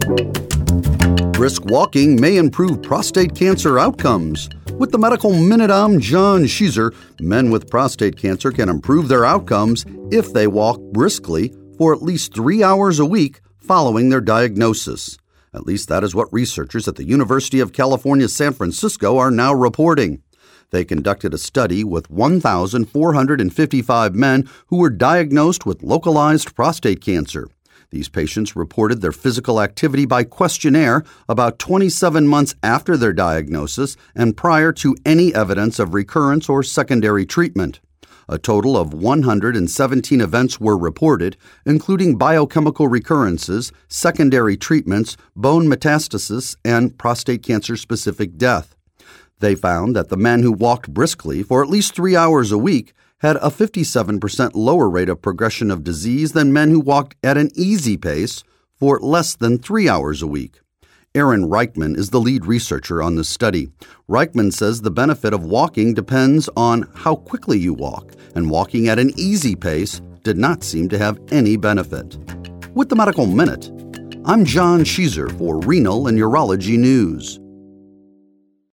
Brisk walking may improve prostate cancer outcomes. With the Medical Minute, I'm John Schiesser. Men with prostate cancer can improve their outcomes if they walk briskly for at least 3 hours a week following their diagnosis. At least that is what researchers at the University of California, San Francisco are now reporting. They conducted a study with 1,455 men who were diagnosed with localized prostate cancer. These patients reported their physical activity by questionnaire about 27 months after their diagnosis and prior to any evidence of recurrence or secondary treatment. A total of 117 events were reported, including biochemical recurrences, secondary treatments, bone metastasis, and prostate cancer-specific death. They found that the men who walked briskly for at least 3 hours a week had a 57% lower rate of progression of disease than men who walked at an easy pace for less than 3 hours a week. Aaron Reichman is the lead researcher on this study. Reichman says the benefit of walking depends on how quickly you walk, and walking at an easy pace did not seem to have any benefit. With the Medical Minute, I'm John Schiesser for Renal and Urology News.